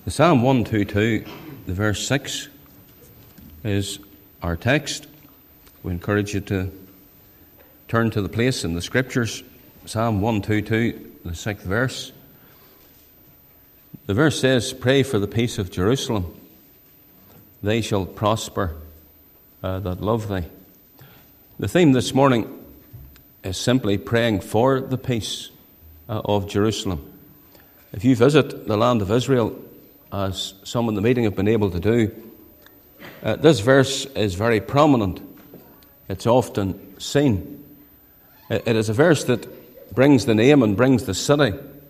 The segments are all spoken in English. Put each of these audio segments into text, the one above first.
The Psalm 122, the verse 6, is our text. We encourage you to turn to the place in the Scriptures. Psalm 122, the 6th verse. The verse says, "Pray for the peace of Jerusalem. They shall prosper that love thee." The theme this morning is simply praying for the peace of Jerusalem. If you visit the land of Israel, as some in the meeting have been able to do, this verse is very prominent. It's often seen. It is a verse that brings the name and brings the city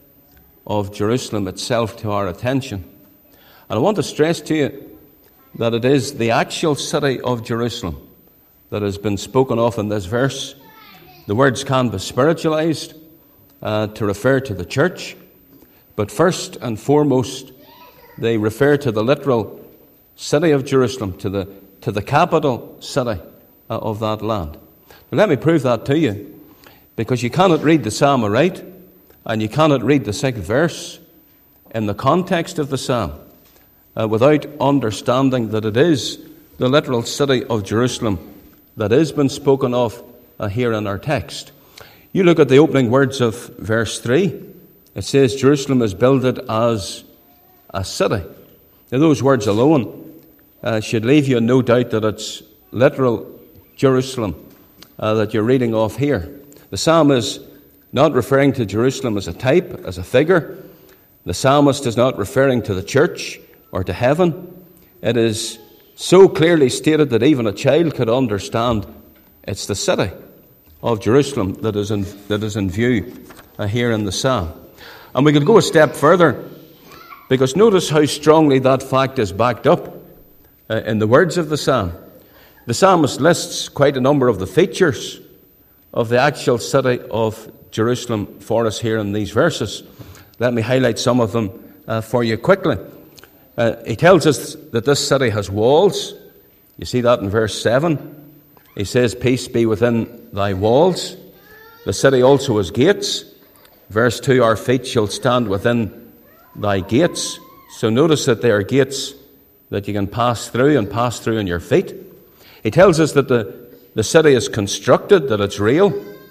of Jerusalem itself to our attention. And I want to stress to you that it is the actual city of Jerusalem that has been spoken of in this verse. The words can be spiritualized to refer to the church, but first and foremost, they refer to the literal city of Jerusalem, to the capital city of that land. Now, let me prove that to you, because you cannot read the psalm aright, and you cannot read the 6th verse in the context of the psalm without understanding that it is the literal city of Jerusalem that has been spoken of here in our text. You look at the opening words of verse 3. It says, "Jerusalem is builded as a city." Now, those words alone should leave you in no doubt that it's literal Jerusalem that you're reading of here. The psalm is not referring to Jerusalem as a type, as a figure. The psalmist is not referring to the church or to heaven. It is so clearly stated that even a child could understand it's the city of Jerusalem that is in view here in the psalm. And we could go a step further, because notice how strongly that fact is backed up in the words of the psalm. The psalmist lists quite a number of the features of the actual city of Jerusalem for us here in these verses. Let me highlight some of them for you quickly. He tells us that this city has walls. You see that in verse 7. He says, "Peace be within thy walls." The city also has gates. Verse 2, "Our feet shall stand within thy gates." So notice that they are gates that you can pass through on your feet. He tells us that the city is constructed, that it's real.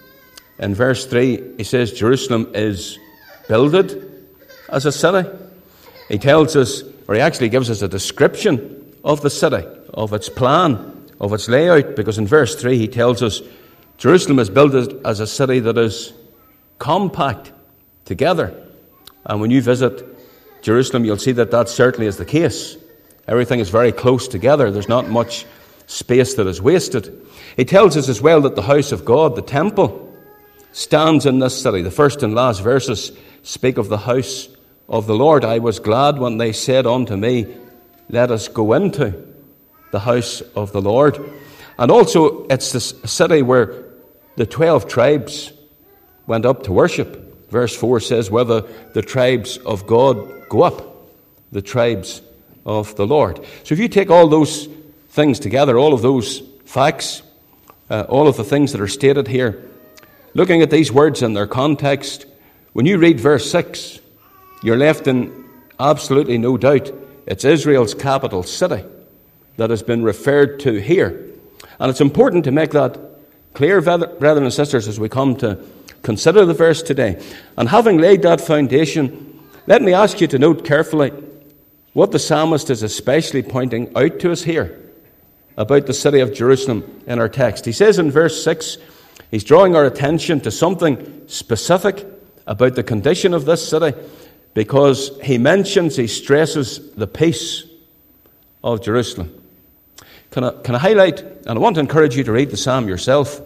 In verse 3, he says Jerusalem is builded as a city. He tells us, or he actually gives us a description of the city, of its plan, of its layout, because in verse 3 he tells us Jerusalem is built as a city that is compact together. And when you visit Jerusalem, you'll see that certainly is the case. Everything is very close together. There's not much space that is wasted. He tells us as well that the house of God, the temple, stands in this city. The first and last verses speak of the house of the Lord. "I was glad when they said unto me, let us go into the house of the Lord." And also, it's the city where the 12 tribes went up to worship. Verse 4 says, "Whether the tribes of God go up, the tribes of the Lord." So if you take all those things together, all of those facts, all of the things that are stated here, looking at these words in their context, when you read verse 6, you're left in absolutely no doubt it's Israel's capital city that has been referred to here. And it's important to make that clear, brethren and sisters, as we come to consider the verse today. And having laid that foundation, let me ask you to note carefully what the psalmist is especially pointing out to us here about the city of Jerusalem in our text. He says in verse 6, he's drawing our attention to something specific about the condition of this city, because he stresses the peace of Jerusalem. Can I highlight, and I want to encourage you to read the psalm yourself,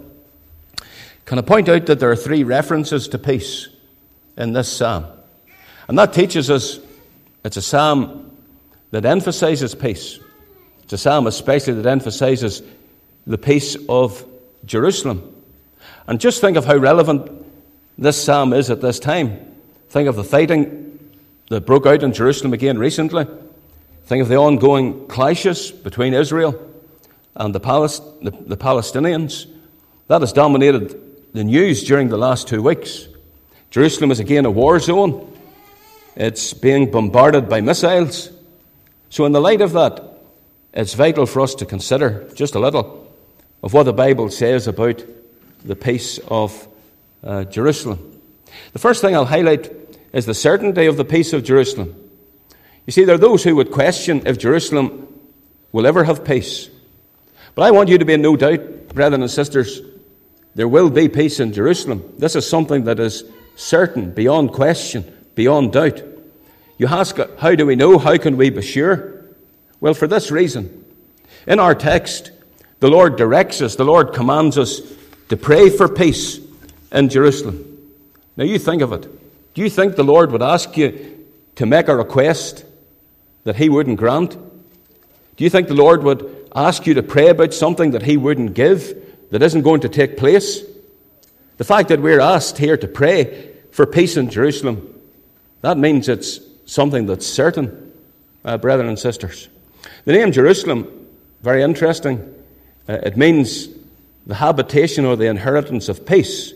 can I point out that there are 3 references to peace in this psalm? And that teaches us it's a psalm that emphasizes peace. It's a psalm especially that emphasizes the peace of Jerusalem. And just think of how relevant this psalm is at this time. Think of the fighting that broke out in Jerusalem again recently. Think of the ongoing clashes between Israel and the Palestinians. That has dominated the news during the last 2 weeks. Jerusalem is again a war zone. It's being bombarded by missiles. So in the light of that, it's vital for us to consider just a little of what the Bible says about the peace of Jerusalem. The first thing I'll highlight is the certainty of the peace of Jerusalem. You see, there are those who would question if Jerusalem will ever have peace. But I want you to be in no doubt, brethren and sisters, there will be peace in Jerusalem. This is something that is certain, beyond question, beyond doubt. You ask, how do we know? How can we be sure? Well, for this reason. In our text, the Lord directs us, the Lord commands us to pray for peace in Jerusalem. Now you think of it. Do you think the Lord would ask you to make a request that He wouldn't grant? Do you think the Lord would ask you to pray about something that He wouldn't give, that isn't going to take place? The fact that we're asked here to pray for peace in Jerusalem, that means it's something that's certain, brethren and sisters. The name Jerusalem, very interesting. It means the habitation or the inheritance of peace.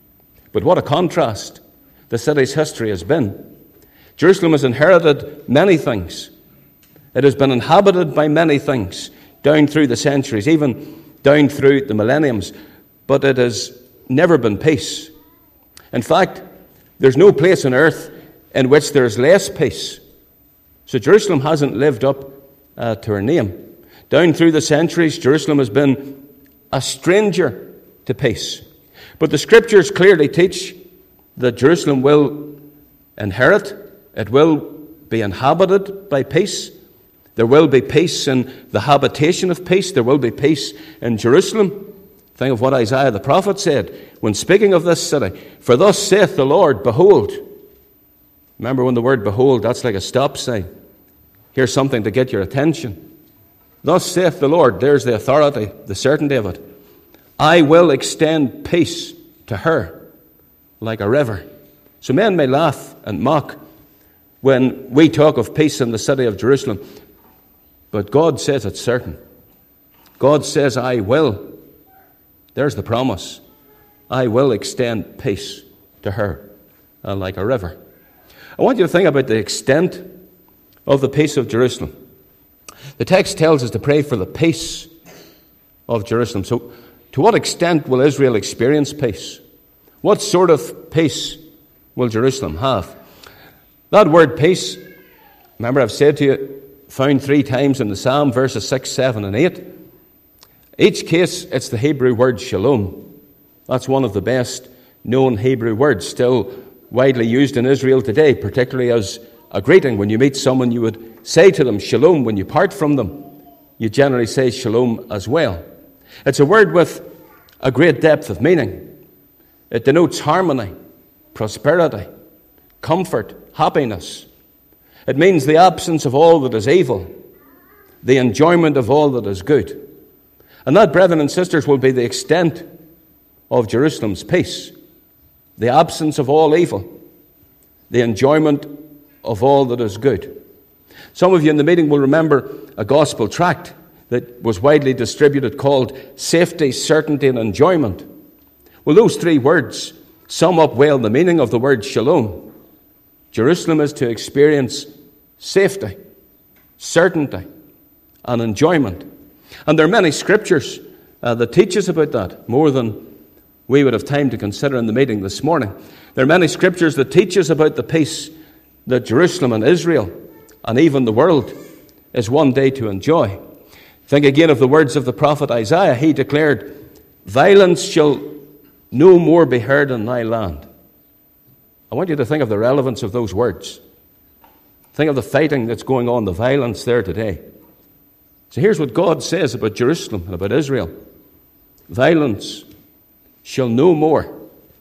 But what a contrast the city's history has been. Jerusalem has inherited many things. It has been inhabited by many things down through the centuries, even down through the millenniums. But it has never been peace. In fact, there's no place on earth in which there's less peace. So Jerusalem hasn't lived up to her name. Down through the centuries, Jerusalem has been a stranger to peace. But the Scriptures clearly teach that Jerusalem will inherit, it will be inhabited by peace. There will be peace in the habitation of peace. There will be peace in Jerusalem. Think of what Isaiah the prophet said when speaking of this city. For thus saith the Lord, behold. Remember when the word behold, that's like a stop sign. Here's something to get your attention. Thus saith the Lord, there's the authority, the certainty of it. I will extend peace to her like a river. So men may laugh and mock when we talk of peace in the city of Jerusalem. But God says it's certain. God says, I will. There's the promise. I will extend peace to her like a river. I want you to think about the extent of the peace of Jerusalem. The text tells us to pray for the peace of Jerusalem. So, to what extent will Israel experience peace? What sort of peace will Jerusalem have? That word peace, remember I've said to you, found 3 times in the Psalm, verses 6, 7, and 8. Each case, it's the Hebrew word shalom. That's one of the best known Hebrew words, still widely used in Israel today, particularly as a greeting. When you meet someone, you would say to them shalom. When you part from them, you generally say shalom as well. It's a word with a great depth of meaning. It denotes harmony, prosperity, comfort, happiness. It means the absence of all that is evil, the enjoyment of all that is good. And that, brethren and sisters, will be the extent of Jerusalem's peace. The absence of all evil, the enjoyment of all that is good. Some of you in the meeting will remember a gospel tract that was widely distributed called Safety, Certainty, and Enjoyment. Well, those 3 words sum up well the meaning of the word shalom. Jerusalem is to experience safety, certainty, and enjoyment. And there are many scriptures that teach us about that, more than we would have time to consider in the meeting this morning. There are many scriptures that teach us about the peace that Jerusalem and Israel and even the world is one day to enjoy. Think again of the words of the prophet Isaiah. He declared, violence shall no more be heard in thy land. I want you to think of the relevance of those words. Think of the fighting that's going on, the violence there today. So here's what God says about Jerusalem and about Israel. Violence shall no more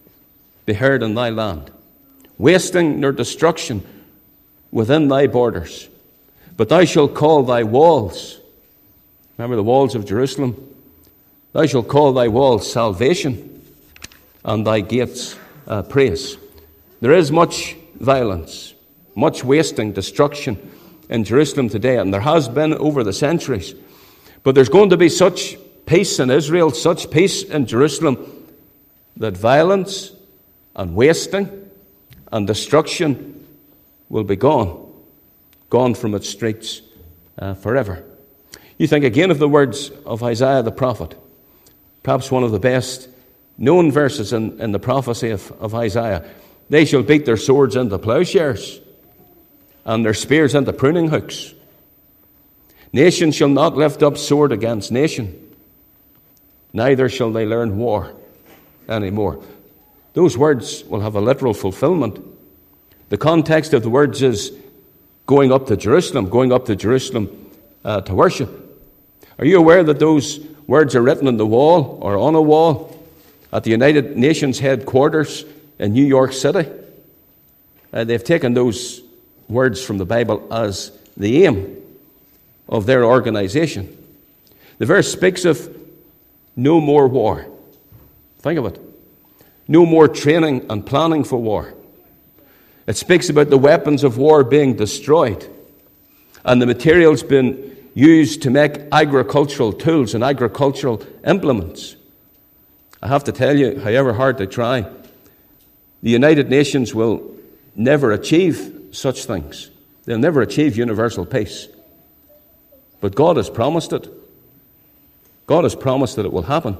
be heard in thy land, wasting nor destruction within thy borders. But thou shalt call thy walls, remember the walls of Jerusalem, thou shalt call thy walls salvation and thy gates praise. There is much violence, much wasting, destruction in Jerusalem today, and there has been over the centuries. But there's going to be such peace in Israel, such peace in Jerusalem, that violence and wasting and destruction will be gone from its streets forever. You think again of the words of Isaiah the prophet, perhaps one of the best known verses in the prophecy of Isaiah. They shall beat their swords into plowshares and their spears into pruning hooks. Nation shall not lift up sword against nation, neither shall they learn war anymore. Those words will have a literal fulfillment. The context of the words is going up to Jerusalem to worship. Are you aware that those words are written on the wall or on a wall at the United Nations headquarters in New York City? They've taken those words from the Bible as the aim of their organization. The verse speaks of no more war. Think of it. No more training and planning for war. It speaks about the weapons of war being destroyed and the materials being used to make agricultural tools and agricultural implements. I have to tell you, however hard they try, the United Nations will never achieve such things. They'll never achieve universal peace. But God has promised it. God has promised that it will happen.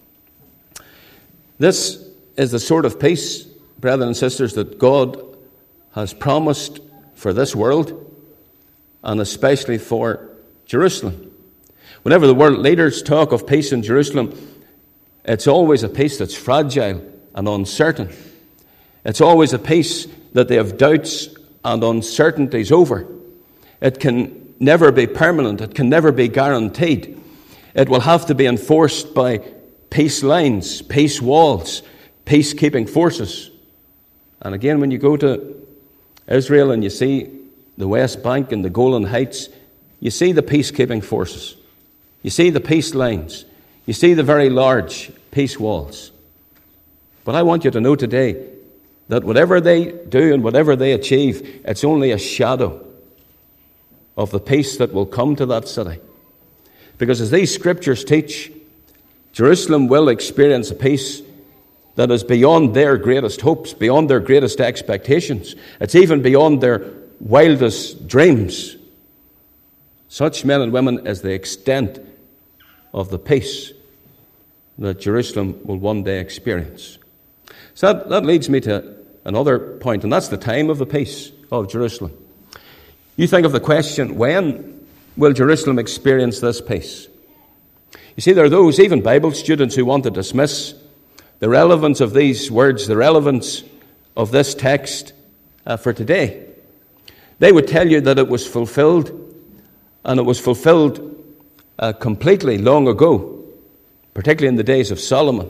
This is the sort of peace, brethren and sisters, that God has promised for this world, and especially for Jerusalem. Whenever the world leaders talk of peace in Jerusalem, it's always a peace that's fragile and uncertain. It's always a peace that they have doubts and uncertainties over. It can never be permanent. It can never be guaranteed. It will have to be enforced by peace lines, peace walls, peacekeeping forces. And again, when you go to Israel and you see the West Bank and the Golan Heights, you see the peacekeeping forces. You see the peace lines. You see the very large peace walls. But I want you to know today that whatever they do and whatever they achieve, it's only a shadow of the peace that will come to that city. Because as these scriptures teach, Jerusalem will experience a peace that is beyond their greatest hopes, beyond their greatest expectations. It's even beyond their wildest dreams. Such, men and women, is the extent of the peace that Jerusalem will one day experience. So that leads me to another point, and that's the time of the peace of Jerusalem. You think of the question, when will Jerusalem experience this peace? You see, there are those, even Bible students, who want to dismiss the relevance of these words, the relevance of this text for today. They would tell you that it was fulfilled, and it was fulfilled completely long ago, particularly in the days of Solomon.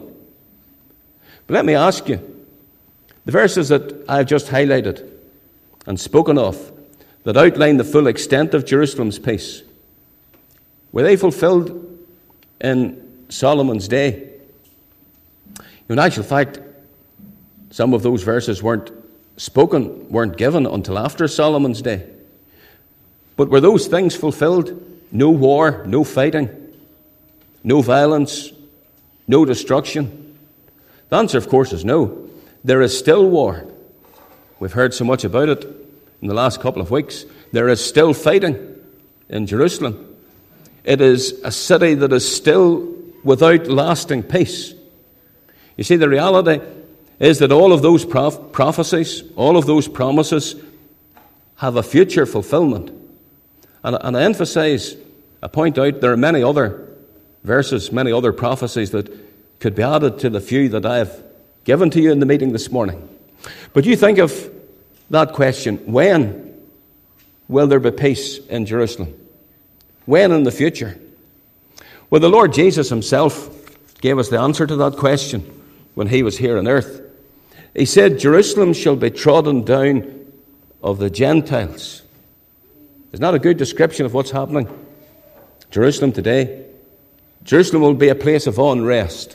But let me ask you, the verses that I've just highlighted and spoken of that outline the full extent of Jerusalem's peace, were they fulfilled in Solomon's day? In actual fact, some of those verses weren't given until after Solomon's day. But were those things fulfilled? No war, no fighting, no violence, no destruction? The answer, of course, is no. There is still war. We've heard so much about it in the last couple of weeks. There is still fighting in Jerusalem. It is a city that is still without lasting peace. You see, the reality is that all of those prophecies, all of those promises have a future fulfillment. And I emphasize, I point out, there are many other verses, many other prophecies that could be added to the few that I have given to you in the meeting this morning. But you think of that question, when will there be peace in Jerusalem? When in the future? Well, the Lord Jesus himself gave us the answer to that question when he was here on earth. He said, Jerusalem shall be trodden down of the Gentiles. Isn't that a good description of what's happening? Jerusalem today. Jerusalem will be a place of unrest.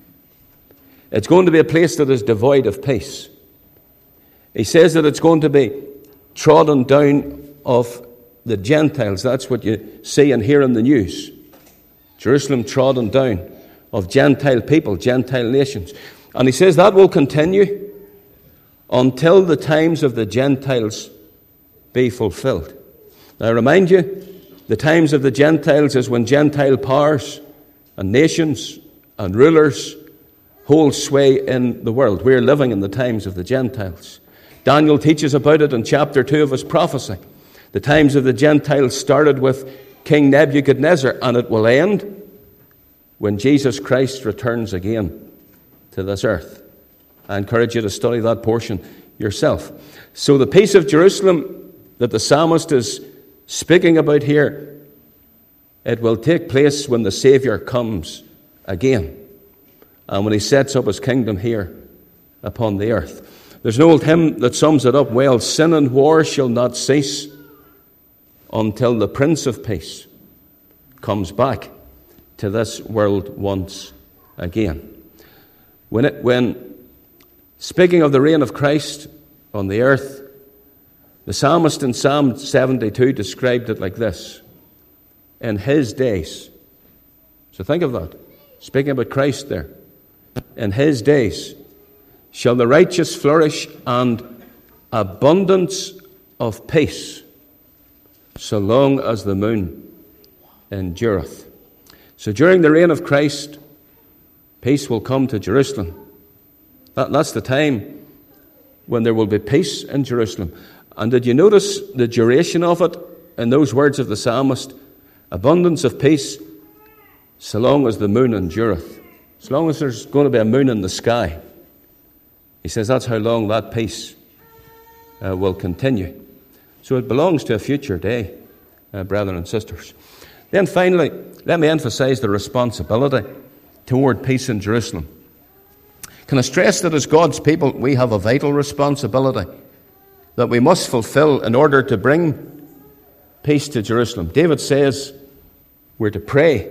It's going to be a place that is devoid of peace. He says that it's going to be trodden down of the Gentiles. That's what you see and hear in the news. Jerusalem trodden down of Gentile people, Gentile nations. And he says that will continue until the times of the Gentiles be fulfilled. Now I remind you, the times of the Gentiles is when Gentile powers and nations and rulers hold sway in the world. We're living in the times of the Gentiles. Daniel teaches about it in chapter 2 of his prophecy. The times of the Gentiles started with King Nebuchadnezzar, and it will end when Jesus Christ returns again to this earth. I encourage you to study that portion yourself. So the peace of Jerusalem that the psalmist is speaking about here, it will take place when the Savior comes again and when he sets up his kingdom here upon the earth. There's an old hymn that sums it up well. Sin and war shall not cease until the Prince of Peace comes back to this world once again. When speaking of the reign of Christ on the earth, the psalmist in Psalm 72 described it like this: in his days. So think of that. Speaking about Christ there. In his days shall the righteous flourish, and abundance of peace, so long as the moon endureth. So during the reign of Christ, peace will come to Jerusalem. That's the time when there will be peace in Jerusalem. And did you notice the duration of it in those words of the psalmist? Abundance of peace, so long as the moon endureth. As long as there's going to be a moon in the sky. He says that's how long that peace will continue. So it belongs to a future day, brethren and sisters. Then finally, let me emphasize the responsibility toward peace in Jerusalem. Can I stress that as God's people, we have a vital responsibility that we must fulfill in order to bring peace to Jerusalem. David says we're to pray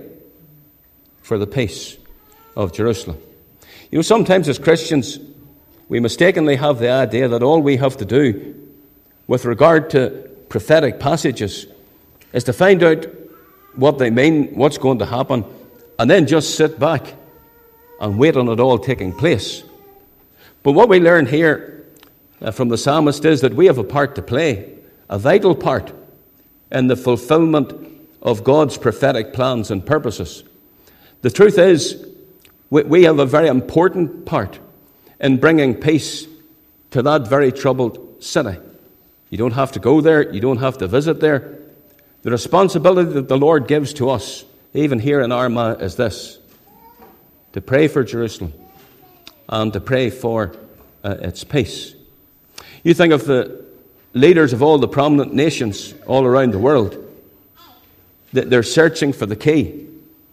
for the peace of Jerusalem. You know, sometimes as Christians, we mistakenly have the idea that all we have to do with regard to prophetic passages is to find out what they mean, what's going to happen, and then just sit back and wait on it all taking place. But what we learn here from the psalmist is that we have a part to play, a vital part, in the fulfillment of God's prophetic plans and purposes. The truth is, we have a very important part in bringing peace to that very troubled city. You don't have to go there. You don't have to visit there. The responsibility that the Lord gives to us, even here in Armagh, is this: to pray for Jerusalem and to pray for its peace. You think of the leaders of all the prominent nations all around the world. They're searching for the key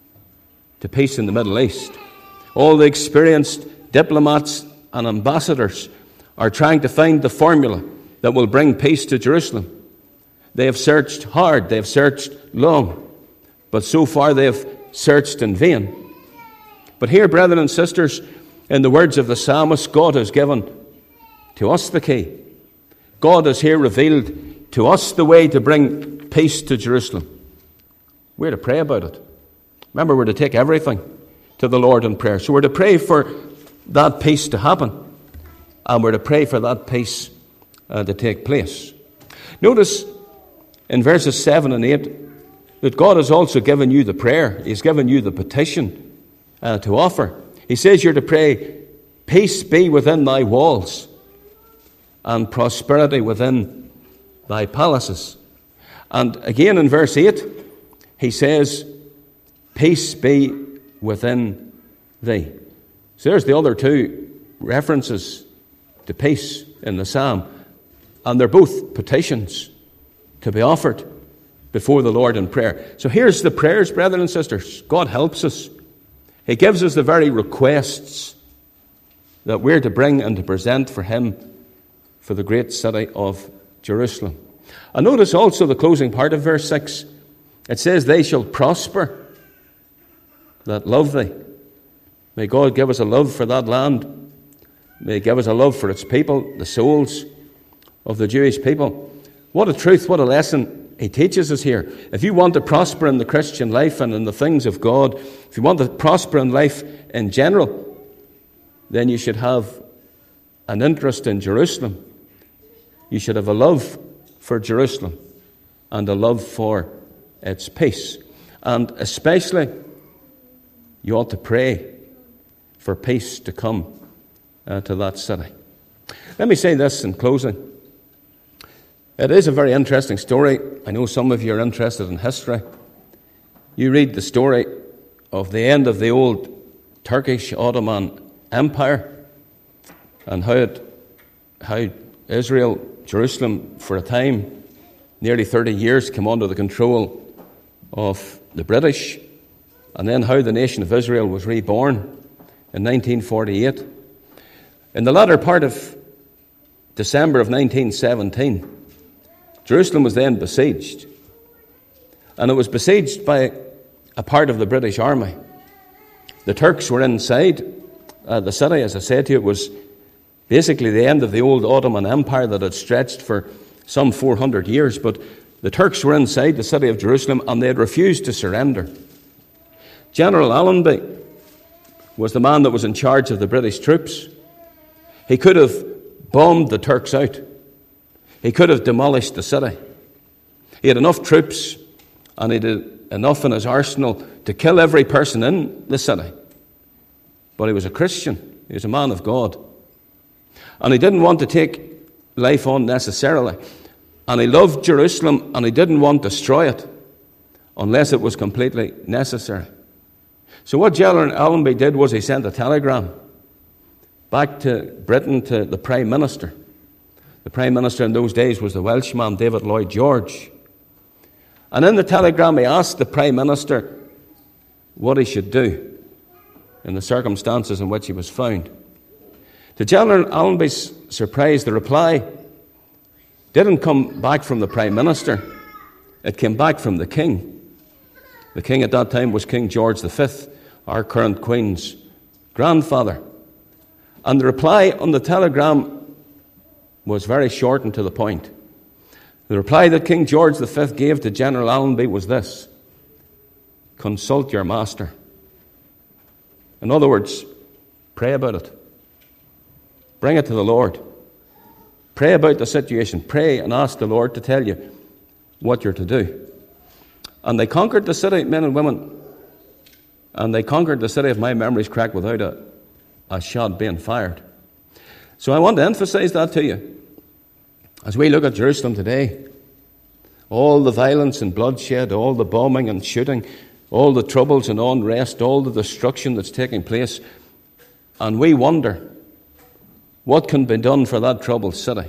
to peace in the Middle East. All the experienced diplomats and ambassadors are trying to find the formula that will bring peace to Jerusalem. They have searched hard, they have searched long, but so far they have searched in vain. But here, brethren and sisters, in the words of the psalmist, God has given to us the key. God has here revealed to us the way to bring peace to Jerusalem. We're to pray about it. Remember, we're to take everything to the Lord in prayer. So we're to pray for that peace to happen, and we're to pray for that peace to take place. Notice in verses 7 and 8 that God has also given you the prayer. He's given you the petition to offer. He says you're to pray, peace be within thy walls and prosperity within thy palaces. And again in verse 8, he says, peace be within thee. So there's the other two references to peace in the psalm. And they're both petitions to be offered before the Lord in prayer. So here's the prayers, brethren and sisters. God helps us. He gives us the very requests that we're to bring and to present for him for the great city of Jerusalem. And notice also the closing part of verse 6. It says, they shall prosper that love thee. May God give us a love for that land. May He give us a love for its people, the souls of the Jewish people. What a truth, what a lesson He teaches us here. If you want to prosper in the Christian life and in the things of God, if you want to prosper in life in general, then you should have an interest in Jerusalem. You should have a love for Jerusalem and a love for its peace. And especially, you ought to pray for peace to come to that city. Let me say this in closing. It is a very interesting story. I know some of you are interested in history. You read the story of the end of the old Turkish Ottoman Empire and how Israel, Jerusalem, for a time, nearly 30 years, came under the control of the British, and then how the nation of Israel was reborn in 1948. In the latter part of December of 1917, Jerusalem was then besieged, and it was besieged by a part of the British army. The Turks were inside the city. As I said to you, it was basically the end of the old Ottoman Empire that had stretched for some 400 years, but the Turks were inside the city of Jerusalem, and they had refused to surrender. General Allenby was the man that was in charge of the British troops. He could have bombed the Turks out. He could have demolished the city. He had enough troops and he had enough in his arsenal to kill every person in the city. But he was a Christian. He was a man of God. And he didn't want to take life unnecessarily. And he loved Jerusalem, and he didn't want to destroy it unless it was completely necessary. So what General Allenby did was he sent a telegram back to Britain to the Prime Minister. The Prime Minister in those days was the Welshman David Lloyd George. And in the telegram he asked the Prime Minister what he should do in the circumstances in which he was found. To General Allenby's surprise, the reply didn't come back from the Prime Minister. It came back from the King. The King at that time was King George V, our current Queen's grandfather. And the reply on the telegram was very short and to the point. The reply that King George V gave to General Allenby was this: consult your master. In other words, pray about it. Bring it to the Lord. Pray about the situation. Pray and ask the Lord to tell you what you're to do. And they conquered the city, men and women. And they conquered the city, if my memory's correct, without a shot being fired. So I want to emphasize that to you. As we look at Jerusalem today, all the violence and bloodshed, all the bombing and shooting, all the troubles and unrest, all the destruction that's taking place, and we wonder, what can be done for that troubled city?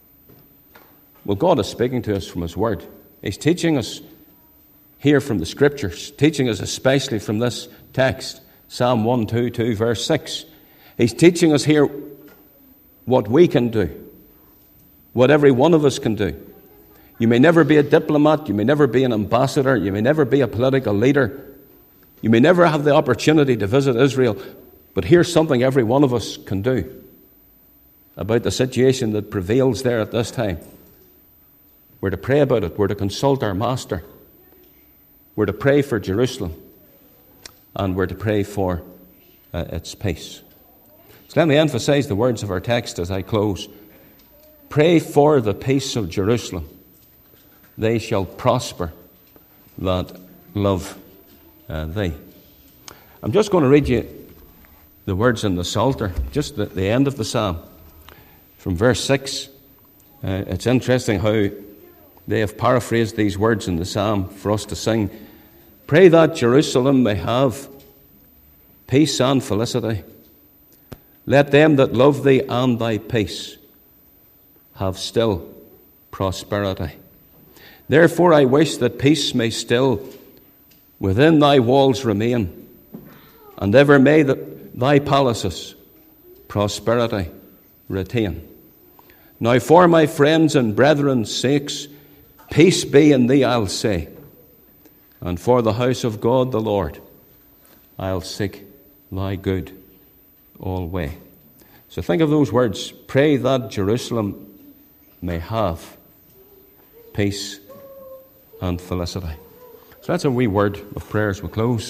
Well, God is speaking to us from His Word. He's teaching us here from the Scriptures, teaching us especially from this text, Psalm 122, verse 6. He's teaching us here what we can do, what every one of us can do. You may never be a diplomat, you may never be an ambassador, you may never be a political leader, you may never have the opportunity to visit Israel, but here's something every one of us can do about the situation that prevails there at this time. We're to pray about it, we're to consult our Master, we're to pray for Jerusalem, and we're to pray for its peace. So let me emphasize the words of our text as I close. Pray for the peace of Jerusalem. They shall prosper that love thee. I'm just going to read you the words in the Psalter, just at the end of the psalm, from verse 6. It's interesting how they have paraphrased these words in the psalm for us to sing. Pray that Jerusalem may have peace and felicity. Let them that love thee and thy peace have still prosperity. Therefore I wish that peace may still within thy walls remain, and ever may thy palaces prosperity retain. Now for my friends and brethren's sakes, peace be in thee, I'll say, and for the house of God the Lord, I'll seek thy good alway. So think of those words. Pray that Jerusalem may have peace and felicity. So that's a wee word of prayer as we close.